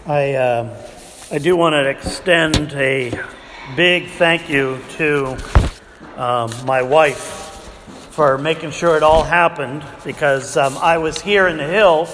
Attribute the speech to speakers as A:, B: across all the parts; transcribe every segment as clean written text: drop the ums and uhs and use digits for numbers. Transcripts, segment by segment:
A: I do want to extend a big thank you to my wife for making sure it all happened, because I was here in the Hill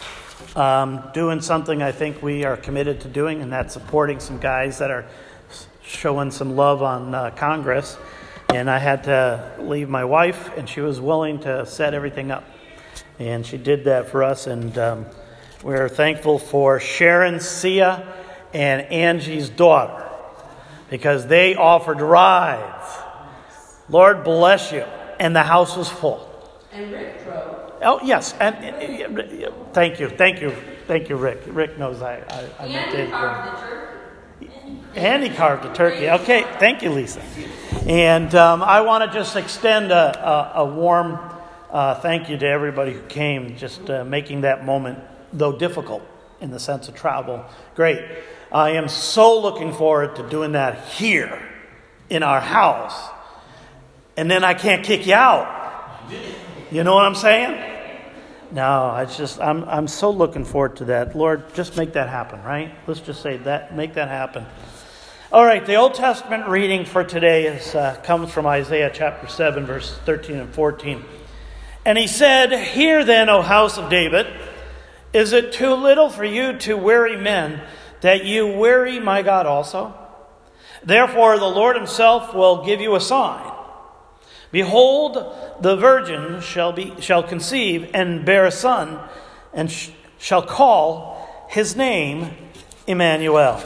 A: doing something I think we are committed to doing, and that's supporting some guys that are showing some love on Congress. And I had to leave my wife, and she was willing to set everything up. And she did that for us, and we're thankful for Sharon, Sia, and Angie's daughter, because they offered rides. Lord bless you. And the house was full.
B: And Rick drove.
A: Oh, yes. And thank you, Rick. Rick knows I
B: And he carved the turkey.
A: And he carved a turkey. Okay, thank you, Lisa. And I want to just extend a warm thank you to everybody who came, just making that moment, though difficult in the sense of travel, great. I am so looking forward to doing that here in our house. And then I can't kick you out. You know what I'm saying? No, it's just, I'm so looking forward to that. Lord, just make that happen, right? Let's just say that, make that happen. All right, the Old Testament reading for today comes from Isaiah chapter 7, verses 13 and 14. And he said, "Hear then, O house of David, is it too little for you to weary men, that you weary my God also? Therefore the Lord himself will give you a sign. Behold, the virgin shall conceive and bear a son, and shall call his name Emmanuel."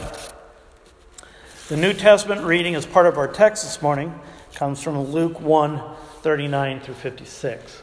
A: The New Testament reading as part of our text this morning comes from Luke 1, 39 through 56.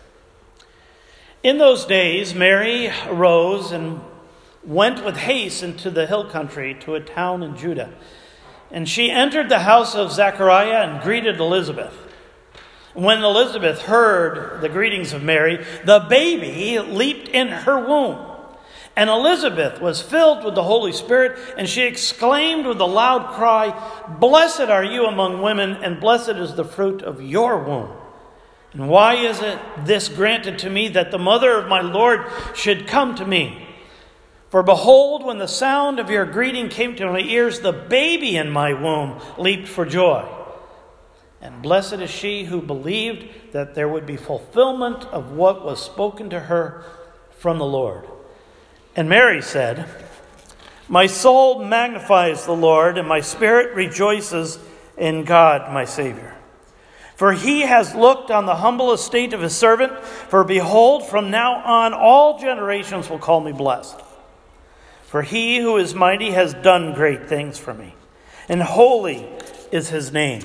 A: In those days, Mary arose and went with haste into the hill country to a town in Judah. And she entered the house of Zechariah and greeted Elizabeth. When Elizabeth heard the greetings of Mary, the baby leaped in her womb. And Elizabeth was filled with the Holy Spirit, and she exclaimed with a loud cry, "Blessed are you among women, and blessed is the fruit of your womb. And why is it this granted to me, that the mother of my Lord should come to me? For behold, when the sound of your greeting came to my ears, the baby in my womb leaped for joy. And blessed is she who believed that there would be fulfillment of what was spoken to her from the Lord." And Mary said, "My soul magnifies the Lord, and my spirit rejoices in God my Savior. For he has looked on the humble estate of his servant. For behold, from now on all generations will call me blessed. For he who is mighty has done great things for me, and holy is his name.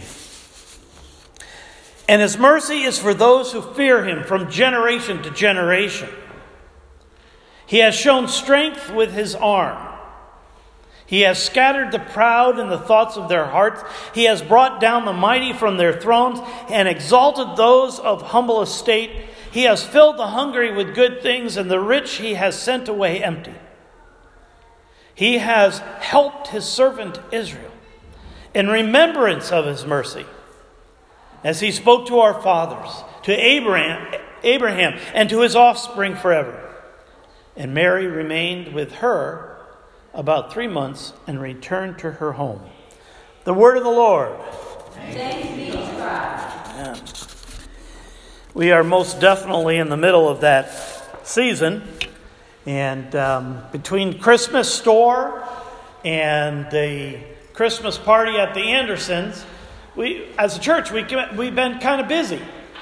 A: And his mercy is for those who fear him from generation to generation. He has shown strength with his arm. He has scattered the proud in the thoughts of their hearts. He has brought down the mighty from their thrones and exalted those of humble estate. He has filled the hungry with good things, and the rich he has sent away empty. He has helped his servant Israel in remembrance of his mercy, as he spoke to our fathers, to Abraham, and to his offspring forever." And Mary remained with her about 3 months and returned to her home. The word of the Lord.
B: Thanks be to God.
A: Amen. We are most definitely in the middle of that season. And between Christmas store and the Christmas party at the Andersons, we, as a church, we've been kind of busy.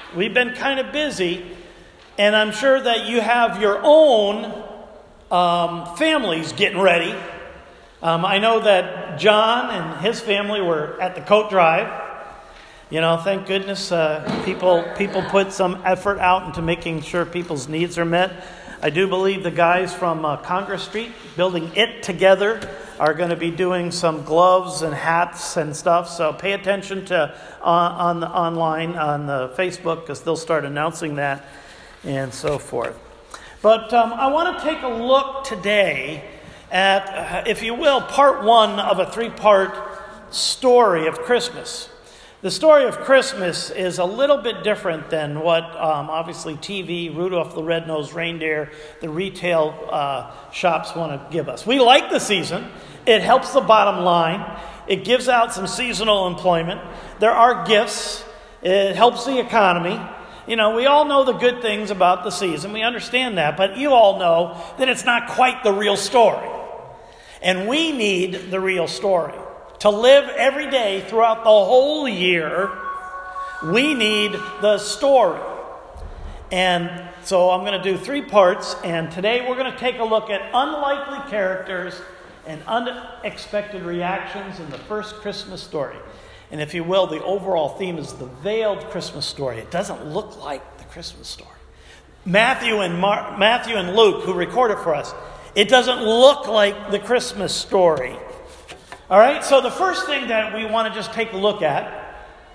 A: And I'm sure that you have your own families getting ready. I know that John and his family were at the coat drive. You know, thank goodness people put some effort out into making sure people's needs are met. I do believe the guys from Congress Street, building it together, are going to be doing some gloves and hats and stuff. So pay attention to online on the Facebook, because they'll start announcing that and so forth. But I want to take a look today at, if you will, part one of a three-part story of Christmas. The story of Christmas is a little bit different than what obviously TV, Rudolph the Red-Nosed Reindeer, the retail shops want to give us. We like the season. It helps the bottom line. It gives out some seasonal employment. There are gifts. It helps the economy. You know, we all know the good things about the season. We understand that. But you all know that it's not quite the real story. And we need the real story. To live every day throughout the whole year, we need the story. And so I'm going to do 3 parts. And today we're going to take a look at unlikely characters and unexpected reactions in the first Christmas story. And if you will, the overall theme is the veiled Christmas story. It doesn't look like the Christmas story. Matthew and Luke, who recorded for us, it doesn't look like the Christmas story. All right, so the first thing that we want to just take a look at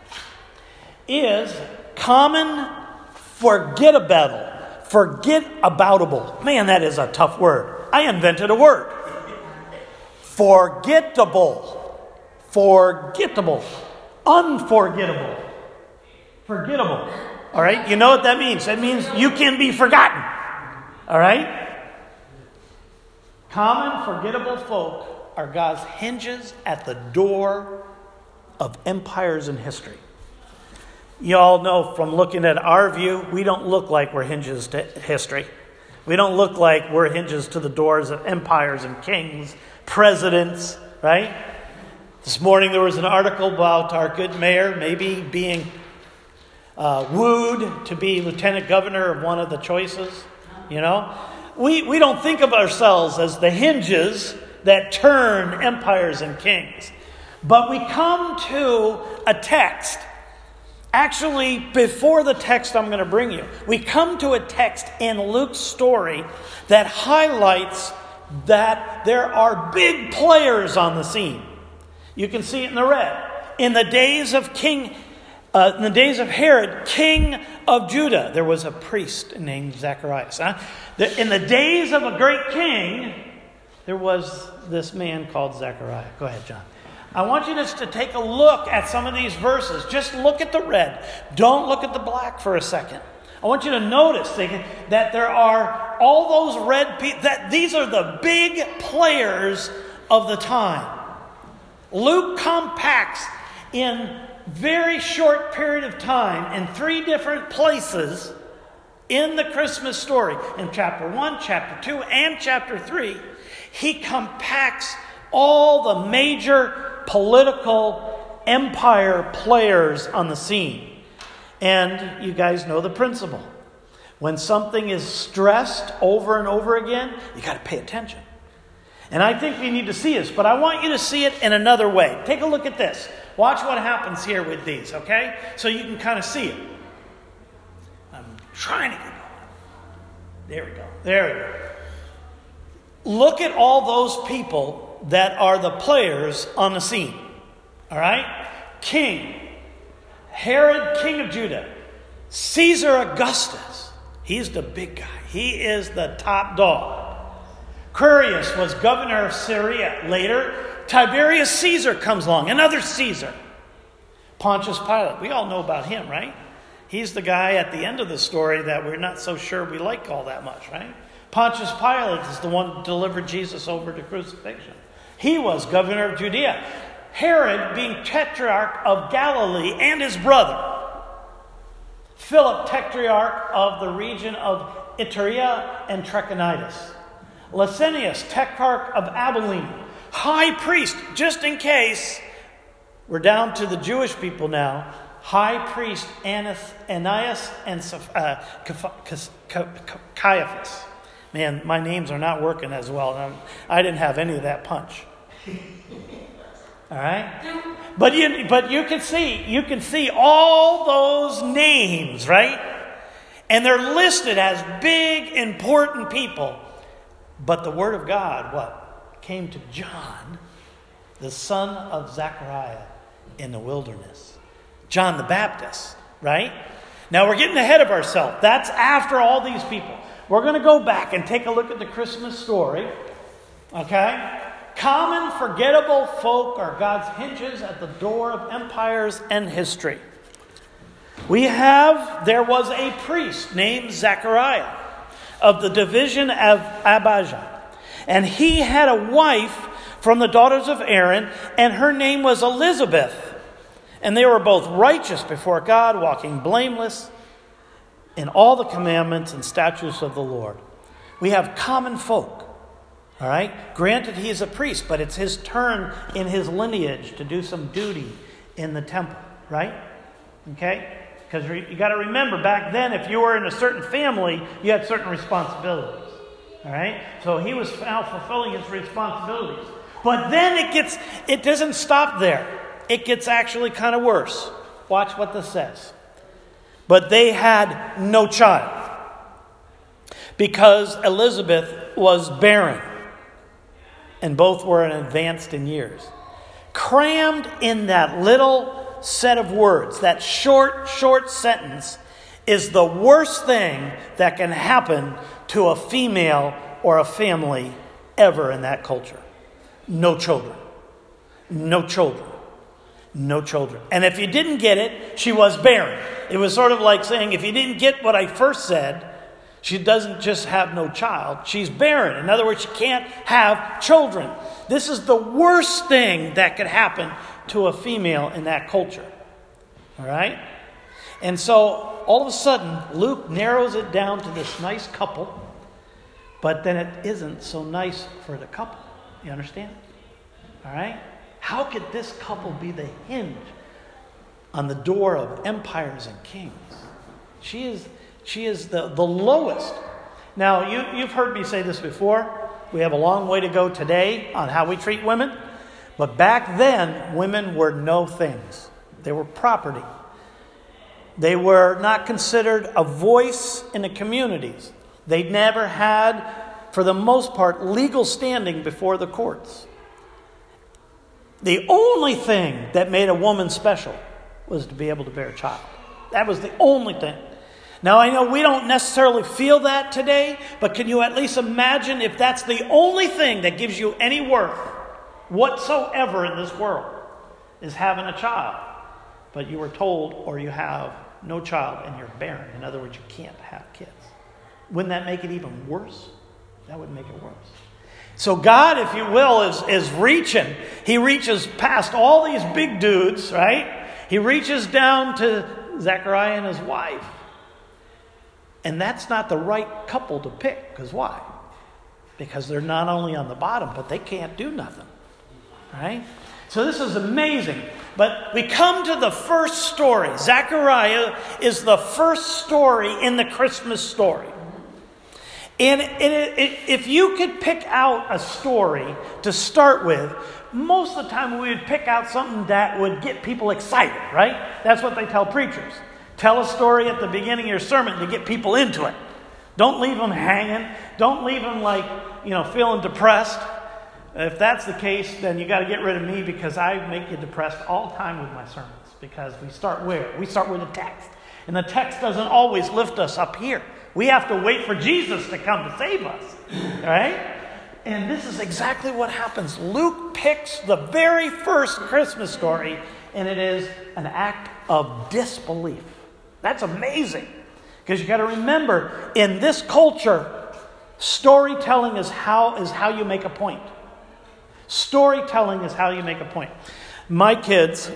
A: is common forget-aboutable. Forget-aboutable. Man, that is a tough word. I invented a word. Forgettable. Forgettable. Unforgettable. Forgettable. All right, you know what that means. That means you can be forgotten. All right? Common forgettable folk are God's hinges at the door of empires in history. You all know from looking at our view, we don't look like we're hinges to history. We don't look like we're hinges to the doors of empires and kings, presidents, right? This morning there was an article about our good mayor maybe being wooed to be lieutenant governor of one of the choices. You know, we don't think of ourselves as the hinges that turn empires and kings. But we come to a text, actually before the text I'm going to bring you, we come to a text in Luke's story that highlights that there are big players on the scene. You can see it in the red. In the days of Herod, king of Judah, there was a priest named Zacharias. In the days of a great king, there was this man called Zechariah. Go ahead, John. I want you just to take a look at some of these verses. Just look at the red. Don't look at the black for a second. I want you to notice that there are all those red people. That these are the big players of the time. Luke compacts in very short period of time in 3 different places in the Christmas story. In chapter 1, chapter 2, and chapter 3. He compacts all the major political empire players on the scene. And you guys know the principle. When something is stressed over and over again, you got to pay attention. And I think we need to see this, but I want you to see it in another way. Take a look at this. Watch what happens here with these, okay? So you can kind of see it. I'm trying to get going. There we go. There we go. Look at all those people that are the players on the scene. All right? King. Herod, king of Judah. Caesar Augustus. He's the big guy. He is the top dog. Quirinius was governor of Syria. Later, Tiberius Caesar comes along. Another Caesar. Pontius Pilate. We all know about him, right? He's the guy at the end of the story that we're not so sure we like all that much, right? Pontius Pilate is the one who delivered Jesus over to crucifixion. He was governor of Judea. Herod being tetrarch of Galilee and his brother. Philip, tetrarch of the region of Iturea and Trachonitis. Lysanias, tetrarch of Abilene. High priest, just in case, we're down to the Jewish people now. High priest Ananias and Caiaphas. Man, my names are not working as well. I didn't have any of that punch. All right? But you can see all those names, right? And they're listed as big, important people. But the word of God, what? Came to John, the son of Zechariah, in the wilderness. John the Baptist, right? Now we're getting ahead of ourselves. That's after all these people. We're going to go back and take a look at the Christmas story. Okay? Common, forgettable folk are God's hinges at the door of empires and history. There was a priest named Zechariah of the division of Abijah. And he had a wife from the daughters of Aaron, and her name was Elizabeth. And they were both righteous before God, walking blameless in all the commandments and statutes of the Lord. We have common folk, all right? Granted, he is a priest, but it's his turn in his lineage to do some duty in the temple, right? Okay? Because you got to remember, back then, if you were in a certain family, you had certain responsibilities, all right? So he was now fulfilling his responsibilities. But then it doesn't stop there. It gets actually kind of worse. Watch what this says. But they had no child because Elizabeth was barren, and both were advanced in years. Crammed in that little set of words, that short sentence, is the worst thing that can happen to a female or a family ever in that culture. No children. No children. No children. And if you didn't get it, she was barren. It was sort of like saying, if you didn't get what I first said, she doesn't just have no child, she's barren. In other words, she can't have children. This is the worst thing that could happen to a female in that culture. All right? And so, all of a sudden, Luke narrows it down to this nice couple, but then it isn't so nice for the couple. You understand? All right? How could this couple be the hinge on the door of empires and kings? She is the lowest. Now, you've heard me say this before. We have a long way to go today on how we treat women. But back then, women were no things. They were property. They were not considered a voice in the communities. They never had, for the most part, legal standing before the courts. The only thing that made a woman special was to be able to bear a child. That was the only thing. Now, I know we don't necessarily feel that today, but can you at least imagine if that's the only thing that gives you any worth whatsoever in this world is having a child, but you were told or you have no child and you're barren. In other words, you can't have kids. Wouldn't that make it even worse? That would make it worse. So God, if you will, is reaching. He reaches past all these big dudes, right? He reaches down to Zechariah and his wife. And that's not the right couple to pick. Because why? Because they're not only on the bottom, but they can't do nothing. Right? So this is amazing. But we come to the first story. Zechariah is the first story in the Christmas story. And if you could pick out a story to start with, most of the time we would pick out something that would get people excited, right? That's what they tell preachers. Tell a story at the beginning of your sermon to get people into it. Don't leave them hanging. Don't leave them feeling depressed. If that's the case, then you got to get rid of me because I make you depressed all the time with my sermons. Because we start where? We start with a text. And the text doesn't always lift us up here. We have to wait for Jesus to come to save us. Right? And this is exactly what happens. Luke picks the very first Christmas story, and it is an act of disbelief. That's amazing. Because you got to remember, in this culture, storytelling is how you make a point. Storytelling is how you make a point. My kids,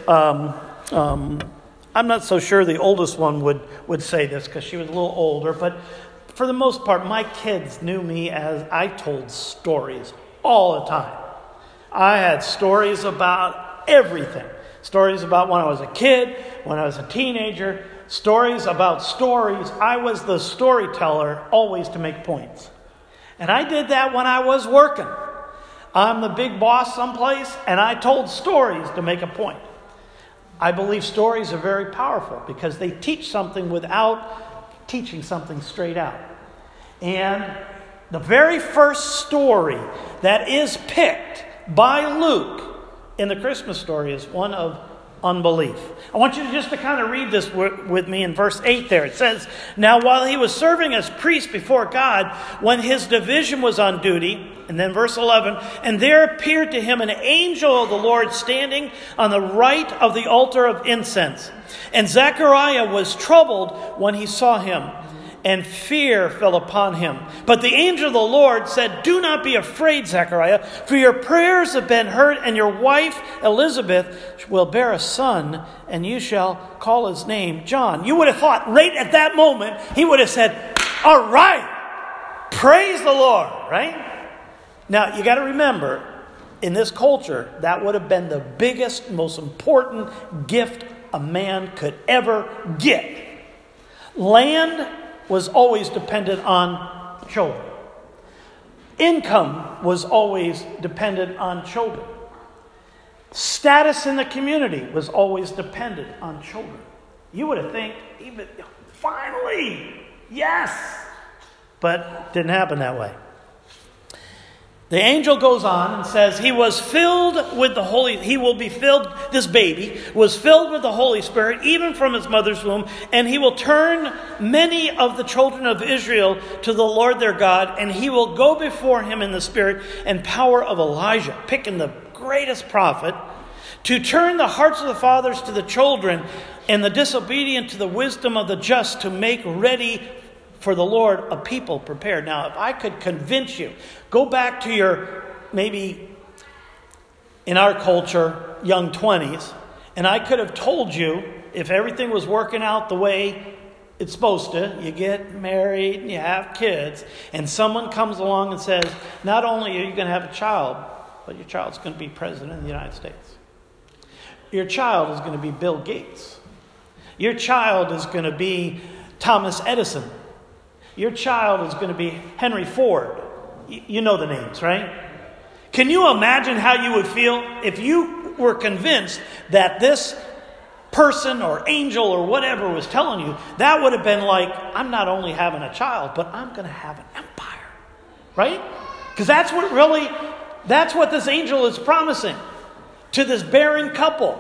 A: I'm not so sure the oldest one would say this because she was a little older, but for the most part, my kids knew me as I told stories all the time. I had stories about everything. Stories about when I was a kid, when I was a teenager, stories about stories. I was the storyteller always to make points. And I did that when I was working. I'm the big boss someplace, and I told stories to make a point. I believe stories are very powerful because they teach something without teaching something straight out. And the very first story that is picked by Luke in the Christmas story is one of unbelief. I want you to just to kind of read this with me in verse 8 there. It says, "Now while he was serving as priest before God, when his division was on duty," and then verse 11, "and there appeared to him an angel of the Lord standing on the right of the altar of incense. And Zechariah was troubled when he saw him, and fear fell upon him. But the angel of the Lord said, 'Do not be afraid, Zechariah, for your prayers have been heard, and your wife Elizabeth will bear a son, and you shall call his name John.'" You would have thought right at that moment, he would have said, "All right, praise the Lord," right? Now, you got to remember, in this culture, that would have been the biggest, most important gift a man could ever get. Land was always dependent on children. Income was always dependent on children. Status in the community was always dependent on children. You would have think, even finally, yes, but it didn't happen that way. The angel goes on and says, he will be filled, this baby was filled with the Holy Spirit, even from his mother's womb, and he will turn many of the children of Israel to the Lord their God, and he will go before him in the spirit and power of Elijah, picking the greatest prophet, to turn the hearts of the fathers to the children, and the disobedient to the wisdom of the just, to make ready for the Lord a people prepared. Now, if I could convince you, go back to your, maybe in our culture, young 20s, and I could have told you, if everything was working out the way it's supposed to, you get married and you have kids, and someone comes along and says, not only are you going to have a child, but your child's going to be president of the United States. Your child is going to be Bill Gates. Your child is going to be Thomas Edison. Your child is going to be Henry Ford. You know the names, right? Can you imagine how you would feel if you were convinced that this person or angel or whatever was telling you? That would have been like, I'm not only having a child, but I'm going to have an empire. Right? Because that's what this angel is promising to this barren couple.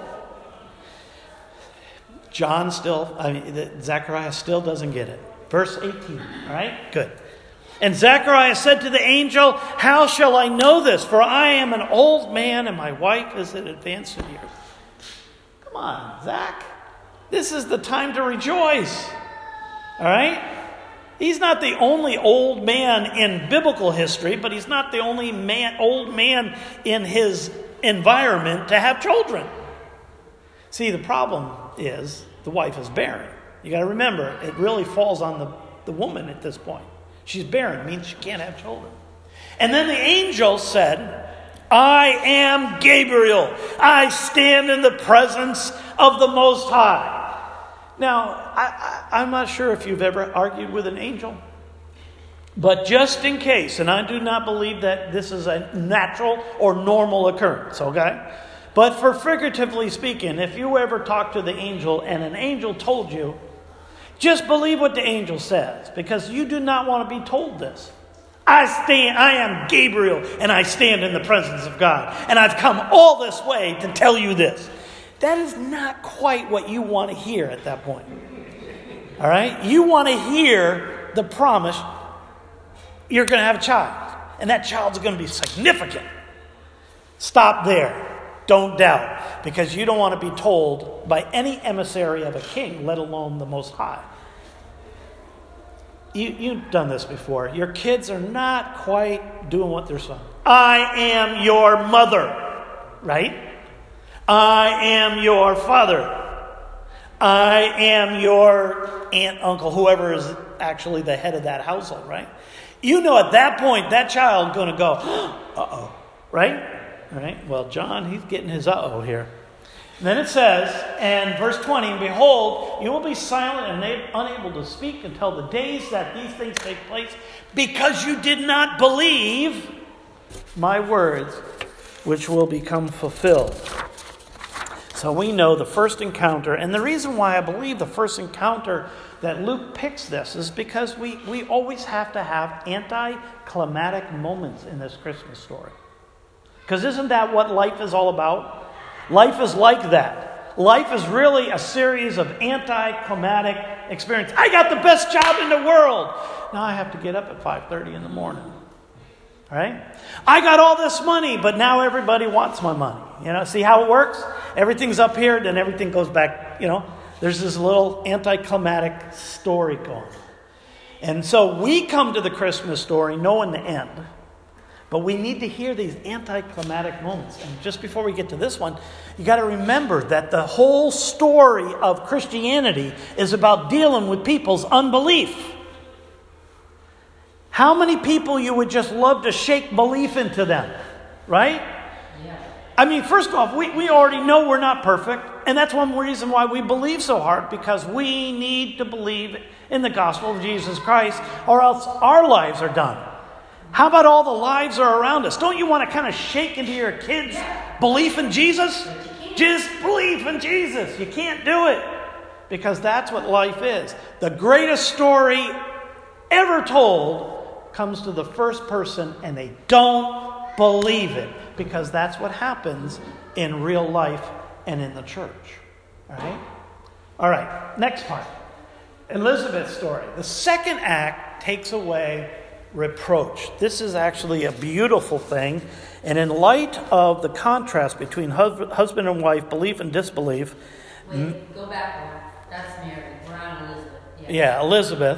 A: Zechariah still doesn't get it. Verse 18, all right? Good. "And Zechariah said to the angel, 'How shall I know this? For I am an old man and my wife is advanced in years.'" Come on, Zach. This is the time to rejoice. All right? He's not the only old man in biblical history, but he's not the only old man in his environment to have children. See, the problem is the wife is barren. You got to remember, it really falls on the woman at this point. She's barren, means she can't have children. And then the angel said, "I am Gabriel. I stand in the presence of the Most High." Now, I'm not sure if you've ever argued with an angel. But just in case, and I do not believe that this is a natural or normal occurrence, okay? But for figuratively speaking, if you ever talked to the angel and an angel told you, just believe what the angel says, because you do not want to be told this. I am Gabriel, and I stand in the presence of God, and I've come all this way to tell you this. That is not quite what you want to hear at that point. All right? You want to hear the promise you're going to have a child, and that child's going to be significant. Stop there. Don't doubt, because you don't want to be told by any emissary of a king, let alone the Most High. You've done this before. Your kids are not quite doing what they're saying. I am your mother, right? I am your father. I am your aunt, uncle, whoever is actually the head of that household, right? You know at that point, that child going to go, uh-oh, right? All right, well, John, he's getting his uh-oh here. And then it says, and verse 20, "And behold, you will be silent and unable to speak until the days that these things take place, because you did not believe my words, which will become fulfilled." So we know the first encounter, and the reason why I believe the first encounter that Luke picks this is because we always have to have anticlimactic moments in this Christmas story. Because isn't that what life is all about? Life is like that. Life is really a series of anticlimactic experiences. I got the best job in the world. Now I have to get up at 5:30 in the morning. All right? I got all this money, but now everybody wants my money. See how it works? Everything's up here, then everything goes back, There's this little anticlimactic story going on. And so we come to the Christmas story knowing the end. But we need to hear these anticlimactic moments. And just before we get to this one, you got to remember that the whole story of Christianity is about dealing with people's unbelief. How many people you would just love to shake belief into them, right? Yeah. I mean, first off, we already know we're not perfect. And that's one reason why we believe so hard, because we need to believe in the gospel of Jesus Christ, or else our lives are done. How about all the lives are around us? Don't you want to kind of shake into your kids' belief in Jesus? Just believe in Jesus. You can't do it, because that's what life is. The greatest story ever told comes to the first person, and they don't believe it, because that's what happens in real life and in the church. All right, next part. Elizabeth's story. The second act takes away reproach. This is actually a beautiful thing. And in light of the contrast between husband and wife, belief and disbelief.
B: Wait, go back one. That's Mary. We're on Elizabeth.
A: Yeah, Elizabeth.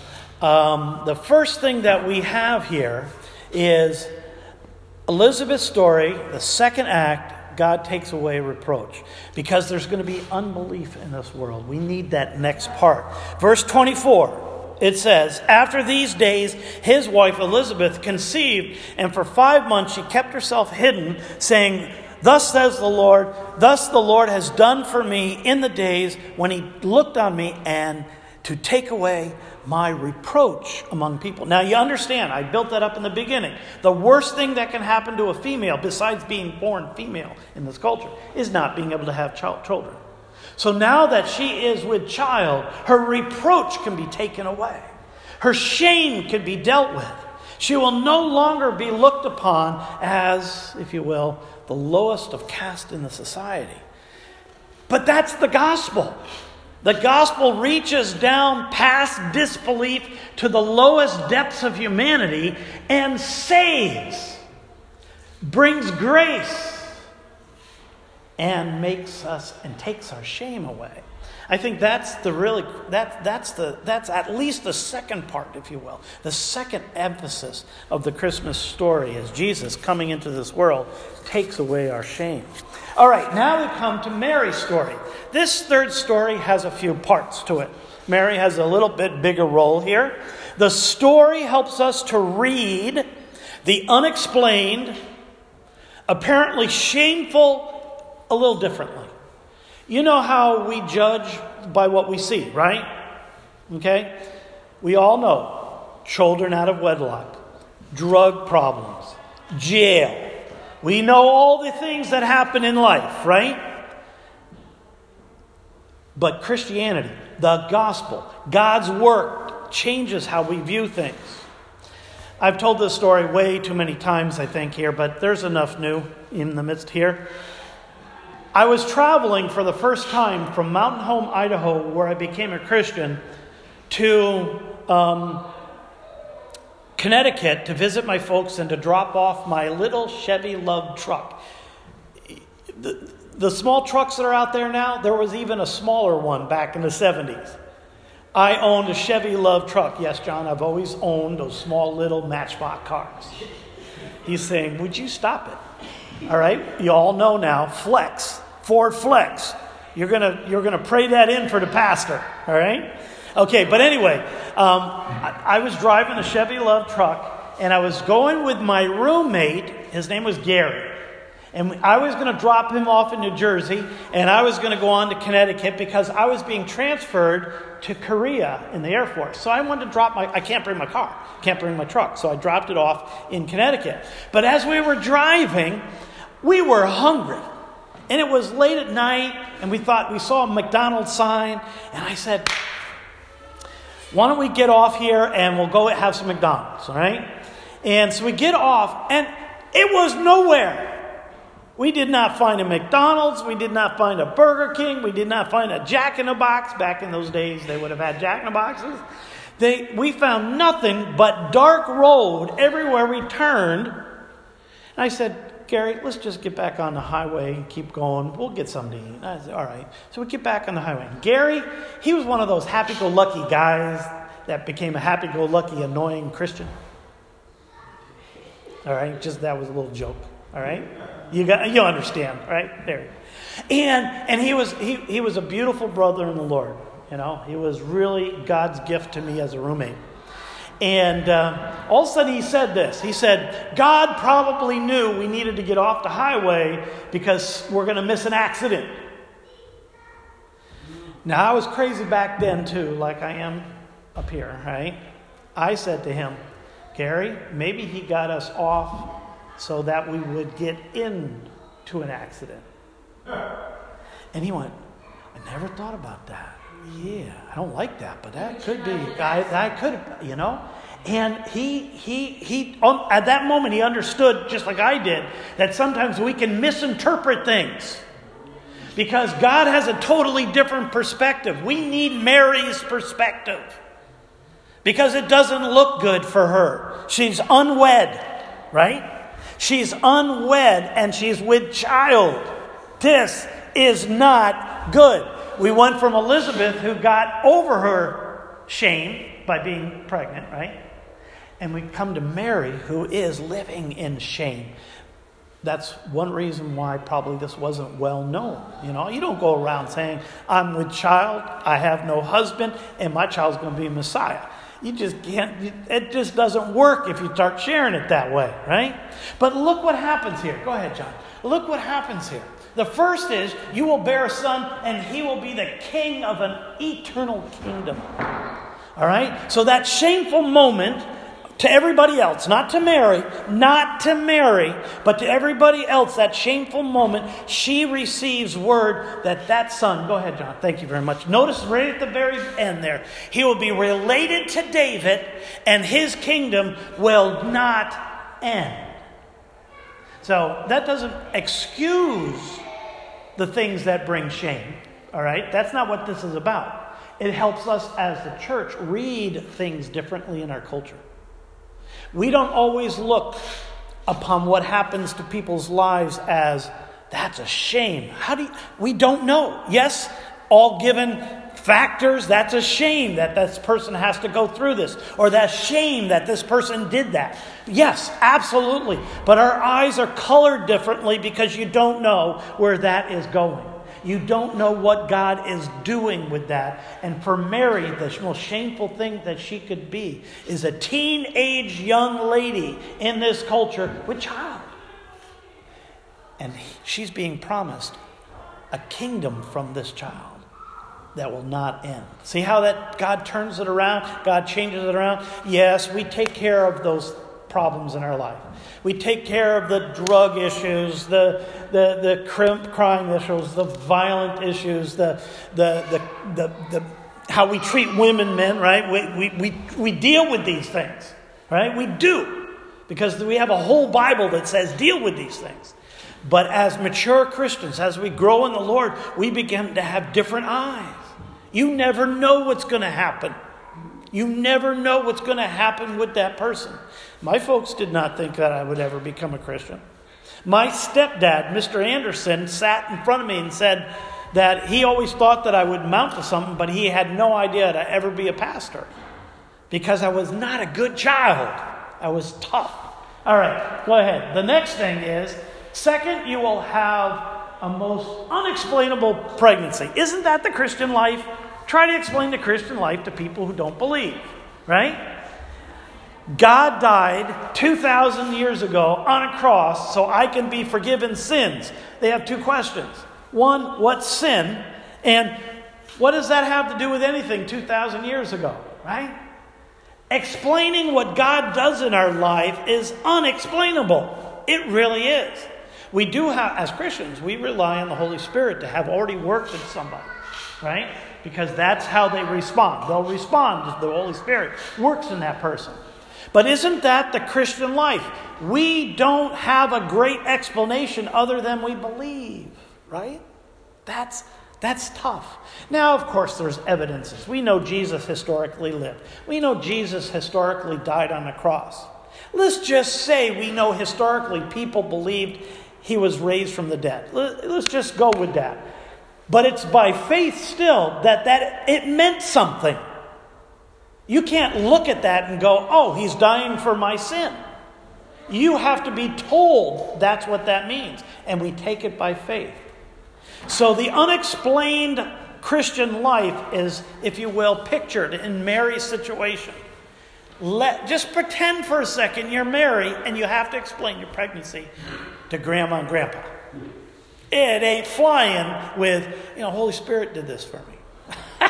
A: The first thing that we have here is Elizabeth's story, the second act, God takes away reproach. Because there's going to be unbelief in this world. We need that next part. Verse 24. It says, after these days, his wife Elizabeth conceived, and for 5 months she kept herself hidden, saying, thus says the Lord, thus the Lord has done for me in the days when he looked on me, and to take away my reproach among people. Now you understand, I built that up in the beginning. The worst thing that can happen to a female, besides being born female in this culture, is not being able to have children. So now that she is with child, her reproach can be taken away. Her shame can be dealt with. She will no longer be looked upon as, if you will, the lowest of caste in the society. But that's the gospel. The gospel reaches down past disbelief to the lowest depths of humanity and saves, brings grace, and makes us and takes our shame away. I think that's that's at least the second part, if you will. The second emphasis of the Christmas story is Jesus coming into this world takes away our shame. All right, now we come to Mary's story. This third story has a few parts to it. Mary has a little bit bigger role here. The story helps us to read the unexplained, apparently shameful, a little differently. You know how we judge by what we see, right? Okay? We all know children out of wedlock, drug problems, jail. We know all the things that happen in life, right? But Christianity, the gospel, God's work changes how we view things. I've told this story way too many times, I think, here, but there's enough new in the midst here. I was traveling for the first time from Mountain Home, Idaho, where I became a Christian, to Connecticut to visit my folks and to drop off my little Chevy LUV truck. The small trucks that are out there now, there was even a smaller one back in the 70s. I owned a Chevy LUV truck. Yes, John, I've always owned those small little Matchbox cars. He's saying, would you stop it? All right, you all know now, Flex, Ford Flex. You're gonna pray that in for the pastor, all right? Okay, but anyway, I was driving a Chevy LUV truck, and I was going with my roommate. His name was Gary. And I was going to drop him off in New Jersey, and I was going to go on to Connecticut because I was being transferred to Korea in the Air Force. So I wanted to drop I can't bring my car, can't bring my truck. So I dropped it off in Connecticut. But as we were driving, we were hungry. And it was late at night, and we saw a McDonald's sign, and I said, why don't we get off here and we'll go have some McDonald's, all right? And so we get off, and it was nowhere. We did not find a McDonald's. We did not find a Burger King. We did not find a Jack in the Box. Back in those days, they would have had Jack in the Boxes. We found nothing but dark road everywhere we turned. And I said, Gary, let's just get back on the highway and keep going. We'll get something to eat. I said, all right. So we get back on the highway. Gary, he was one of those happy-go-lucky guys that became a happy-go-lucky, annoying Christian. All right? Just that was a little joke. All right? You'll understand, right? There. And he was a beautiful brother in the Lord. You know, he was really God's gift to me as a roommate. And all of a sudden he said this. He said, God probably knew we needed to get off the highway because we're going to miss an accident. Now, I was crazy back then too, like I am up here, right? I said to him, Gary, maybe he got us off so that we would get into an accident. And he went, I never thought about that. Yeah, I don't like that, but that could be. That could, you know. And he at that moment he understood, just like I did, that sometimes we can misinterpret things because God has a totally different perspective. We need Mary's perspective because it doesn't look good for her. She's unwed, right? She's unwed and she's with child. This is not good. We went from Elizabeth, who got over her shame by being pregnant, right? And we come to Mary, who is living in shame. That's one reason why probably this wasn't well known. You know, you don't go around saying, I'm with child, I have no husband, and my child's going to be Messiah. You just can't, it just doesn't work if you start sharing it that way, right? But look what happens here. Go ahead, John. Look what happens here. The first is, you will bear a son, and he will be the king of an eternal kingdom. All right? So that shameful moment to everybody else, not to Mary, but to everybody else, that shameful moment, she receives word that son, go ahead, John, thank you very much. Notice right at the very end there, he will be related to David, and his kingdom will not end. So that doesn't excuse the things that bring shame. All right? That's not what this is about. It helps us as the church read things differently in our culture. We don't always look upon what happens to people's lives as, that's a shame. We don't know. Yes, all given factors, that's a shame that this person has to go through this. Or that's shame that this person did that. Yes, absolutely. But our eyes are colored differently because you don't know where that is going. You don't know what God is doing with that. And for Mary, the most shameful thing that she could be is a teenage young lady in this culture with child. And she's being promised a kingdom from this child that will not end. See how that God turns it around? God changes it around? Yes, we take care of those problems in our life. We take care of the drug issues, the crime issues, the violent issues, the how we treat women, men, right? We deal with these things, right? We do, because we have a whole Bible that says deal with these things. But as mature Christians, as we grow in the Lord, we begin to have different eyes. You never know what's going to happen. You never know what's going to happen with that person. My folks did not think that I would ever become a Christian. My stepdad, Mr. Anderson, sat in front of me and said that he always thought that I would mount to something, but he had no idea to ever be a pastor because I was not a good child. I was tough. All right, go ahead. The next thing is, second, you will have a most unexplainable pregnancy. Isn't that the Christian life? Try to explain the Christian life to people who don't believe, right? God died 2,000 years ago on a cross so I can be forgiven sins. They have two questions. One, what's sin? And what does that have to do with anything 2,000 years ago, right? Explaining what God does in our life is unexplainable. It really is. We do have, as Christians, we rely on the Holy Spirit to have already worked in somebody, right? Because that's how they respond. They'll respond as the Holy Spirit works in that person. But isn't that the Christian life? We don't have a great explanation other than we believe, right? That's tough. Now, of course, there's evidences. We know Jesus historically lived. We know Jesus historically died on the cross. Let's just say we know historically people believed he was raised from the dead. Let's just go with that. But it's by faith still that it meant something. You can't look at that and go, oh, he's dying for my sin. You have to be told that's what that means. And we take it by faith. So the unexplained Christian life is, if you will, pictured in Mary's situation. Just pretend for a second you're Mary and you have to explain your pregnancy to Grandma and Grandpa. It ain't flying with, Holy Spirit did this for me.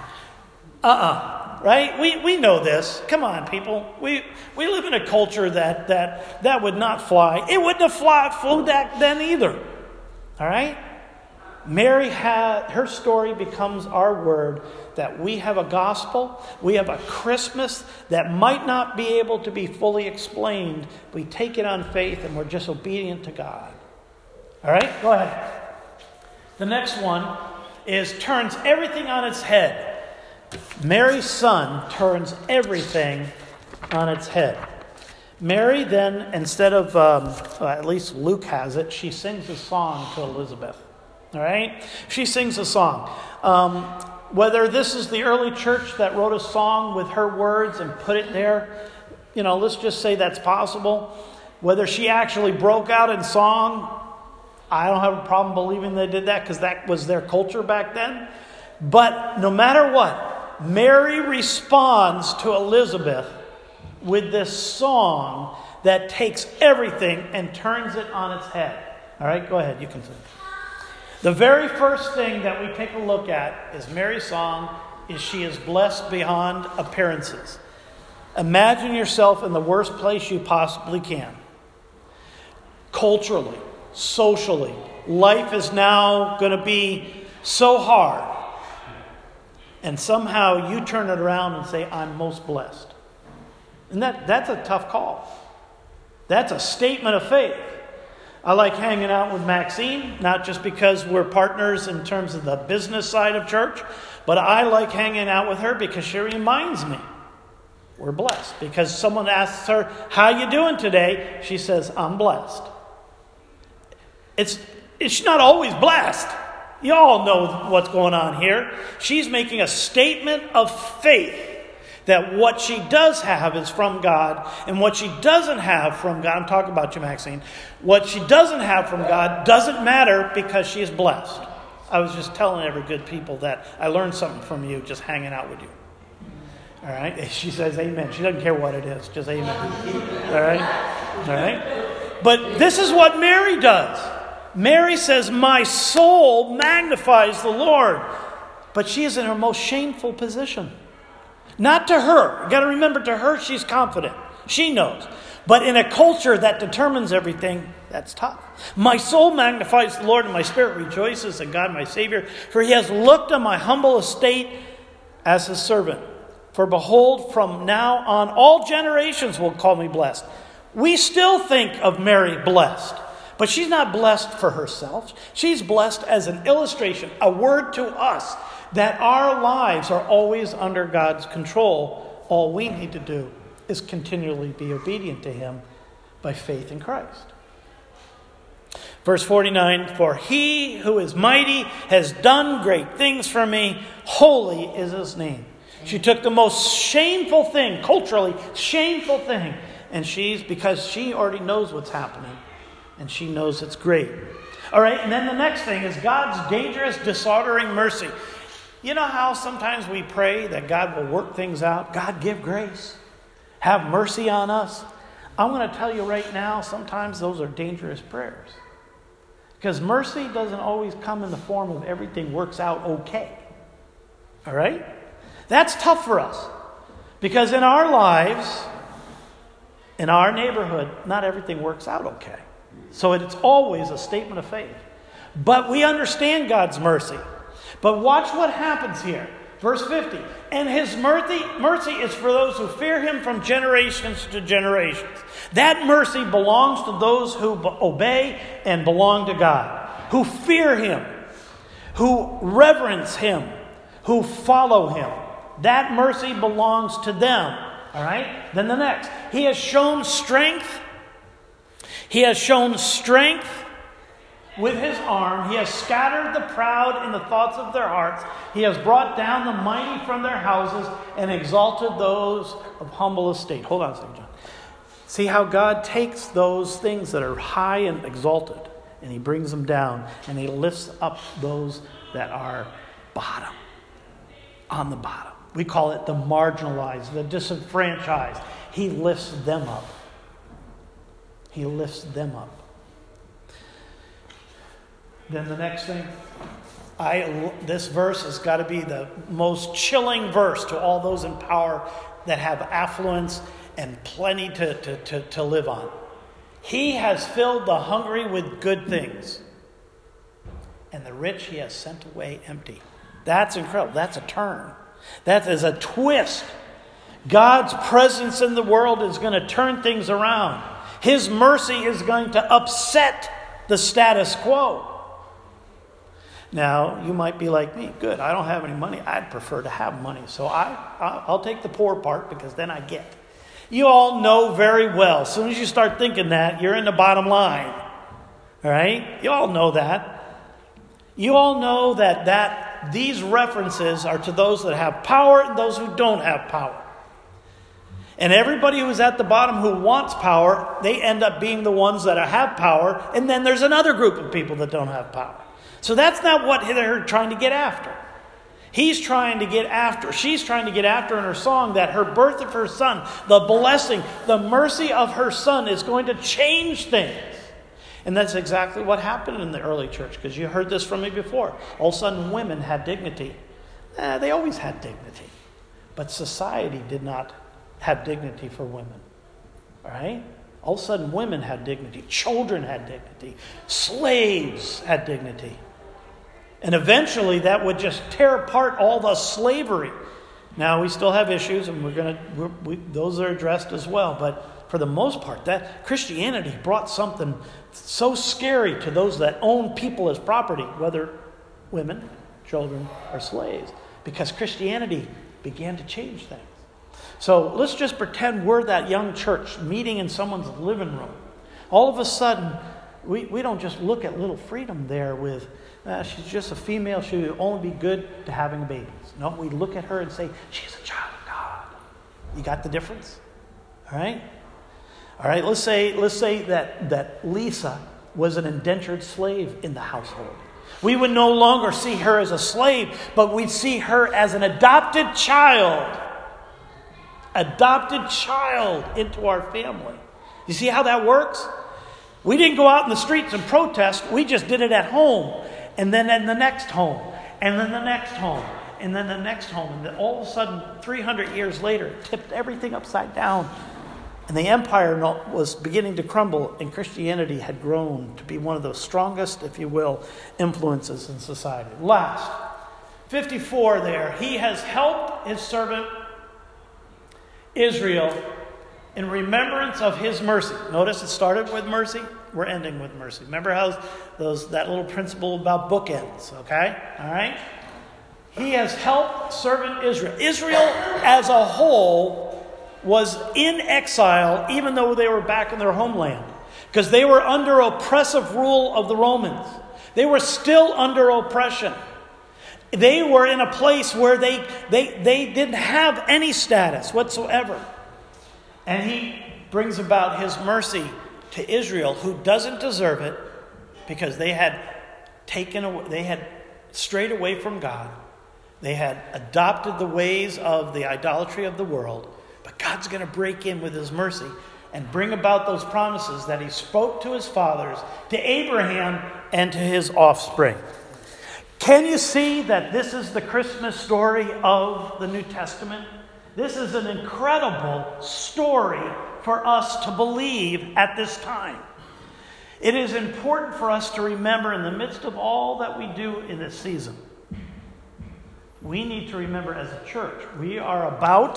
A: Right? We know this. Come on, people. We live in a culture that would not fly. It wouldn't have flew back then either. All right? Mary her story becomes our word that we have a gospel, we have a Christmas that might not be able to be fully explained. We take it on faith and we're just obedient to God. All right, go ahead. The next one turns everything on its head. Mary's son turns everything on its head. Mary then, instead of, at least Luke has it, she sings a song to Elizabeth. All right? She sings a song. Whether this is the early church that wrote a song with her words and put it there, let's just say that's possible. Whether she actually broke out in song, I don't have a problem believing they did that because that was their culture back then. But no matter what, Mary responds to Elizabeth with this song that takes everything and turns it on its head. All right, go ahead. You can sing. The very first thing that we take a look at is Mary's song is she is blessed beyond appearances. Imagine yourself in the worst place you possibly can. Culturally, socially, life is now going to be so hard. And somehow you turn it around and say, I'm most blessed. And that's a tough call. That's a statement of faith. I like hanging out with Maxine, not just because we're partners in terms of the business side of church, but I like hanging out with her because she reminds me we're blessed. Because someone asks her, how you doing today? She says, I'm blessed. It's not always blessed. You all know what's going on here. She's making a statement of faith that what she does have is from God, and what she doesn't have from God, I'm talking about you, Maxine, what she doesn't have from God doesn't matter because she is blessed. I was just telling every good people that I learned something from you just hanging out with you. All right? She says amen. She doesn't care what it is, just amen. All right? All right? But this is what Mary does. Mary says, my soul magnifies the Lord. But she is in her most shameful position. Not to her. You got to remember, to her, she's confident. She knows. But in a culture that determines everything, that's tough. My soul magnifies the Lord, and my spirit rejoices in God my Savior, for he has looked on my humble estate as his servant. For behold, from now on, all generations will call me blessed. We still think of Mary blessed. But she's not blessed for herself. She's blessed as an illustration, a word to us that our lives are always under God's control. All we need to do is continually be obedient to him by faith in Christ. Verse 49, for he who is mighty has done great things for me. Holy is his name. She took the most shameful thing, culturally shameful thing, and because she already knows what's happening, and she knows it's great. All right, and then the next thing is God's dangerous, disordering mercy. You know how sometimes we pray that God will work things out? God, give grace. Have mercy on us. I'm going to tell you right now, sometimes those are dangerous prayers. Because mercy doesn't always come in the form of everything works out okay. All right? That's tough for us. Because in our lives, in our neighborhood, not everything works out okay. So it's always a statement of faith. But we understand God's mercy. But watch what happens here. Verse 50, and his mercy is for those who fear him from generations to generations. That mercy belongs to those who obey and belong to God, who fear him, who reverence him, who follow him. That mercy belongs to them. All right? Then the next. He has shown strength. He has shown strength with his arm. He has scattered the proud in the thoughts of their hearts. He has brought down the mighty from their houses and exalted those of humble estate. Hold on a second, John. See how God takes those things that are high and exalted, and he brings them down, and he lifts up those that are bottom, on the bottom. We call it the marginalized, the disenfranchised. He lifts them up. He lifts them up. Then the next thing, this verse has got to be the most chilling verse to all those in power that have affluence and plenty to live on. He has filled the hungry with good things, and the rich he has sent away empty. That's incredible. That's a turn. That is a twist. God's presence in the world is going to turn things around. His mercy is going to upset the status quo. Now, you might be like me. Good, I don't have any money. I'd prefer to have money. So I'll take the poor part because then I get. You all know very well. As soon as you start thinking that, you're in the bottom line. All right? You all know that. You all know that these references are to those that have power and those who don't have power. And everybody who's at the bottom who wants power, they end up being the ones that have power. And then there's another group of people that don't have power. So that's not what they're trying to get after. She's trying to get after in her song that her birth of her son, the blessing, the mercy of her son is going to change things. And that's exactly what happened in the early church, because you heard this from me before. All of a sudden women had dignity. They always had dignity. But society did not have dignity for women. All right? All of a sudden women had dignity. Children had dignity. Slaves had dignity. And eventually that would just tear apart all the slavery. Now we still have issues, and those are addressed as well. But for the most part, that Christianity brought something so scary to those that own people as property, whether women, children, or slaves, because Christianity began to change things. So let's just pretend we're that young church meeting in someone's living room. All of a sudden, we don't just look at little freedom there with, she's just a female, she would only be good to having babies. No, we look at her and say, she's a child of God. You got the difference? All right? All right, let's say that Lisa was an indentured slave in the household. We would no longer see her as a slave, but we'd see her as an adopted child. Adopted child into our family. You see how that works? We didn't go out in the streets and protest. We just did it at home. And then in the next home. And then the next home. And then the next home. And then all of a sudden, 300 years later, it tipped everything upside down. And the empire was beginning to crumble. And Christianity had grown to be one of the strongest, if you will, influences in society. Last, 54 there. He has helped his servant Israel in remembrance of his mercy. Notice it started with mercy. We're ending with mercy. Remember how that little principle about bookends, okay? All right? He has helped servant Israel. Israel as a whole was in exile even though they were back in their homeland, because they were under oppressive rule of the Romans. They were still under oppression. They were in a place where they didn't have any status whatsoever. And he brings about his mercy to Israel, who doesn't deserve it, because they had strayed away from God. They had adopted the ways of the idolatry of the world. But God's going to break in with his mercy and bring about those promises that he spoke to his fathers, to Abraham, and to his offspring. Can you see that this is the Christmas story of the New Testament? This is an incredible story for us to believe at this time. It is important for us to remember in the midst of all that we do in this season we need to remember as a church, we are about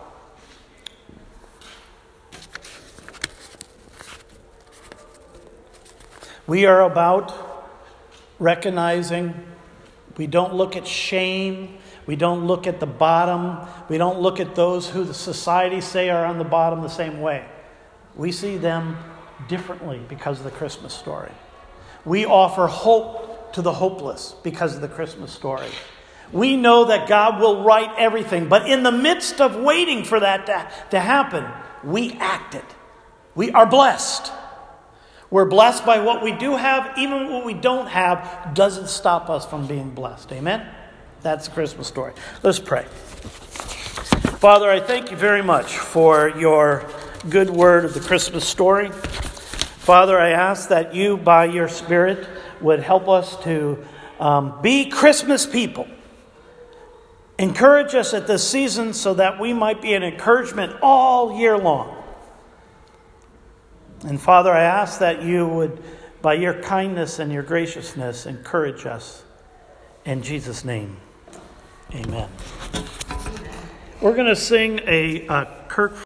A: recognizing we don't look at shame. We don't look at the bottom. We don't look at those who the society say are on the bottom the same way. We see them differently because of the Christmas story. We offer hope to the hopeless because of the Christmas story. We know that God will right everything, but in the midst of waiting for that to happen, we act it. We are blessed. We're blessed by what we do have. Even what we don't have doesn't stop us from being blessed. Amen? That's the Christmas story. Let's pray. Father, I thank you very much for your good word of the Christmas story. Father, I ask that you, by your Spirit, would help us to be Christmas people. Encourage us at this season so that we might be an encouragement all year long. And Father, I ask that you would, by your kindness and your graciousness, encourage us. In Jesus' name, amen. We're going to sing a Kirk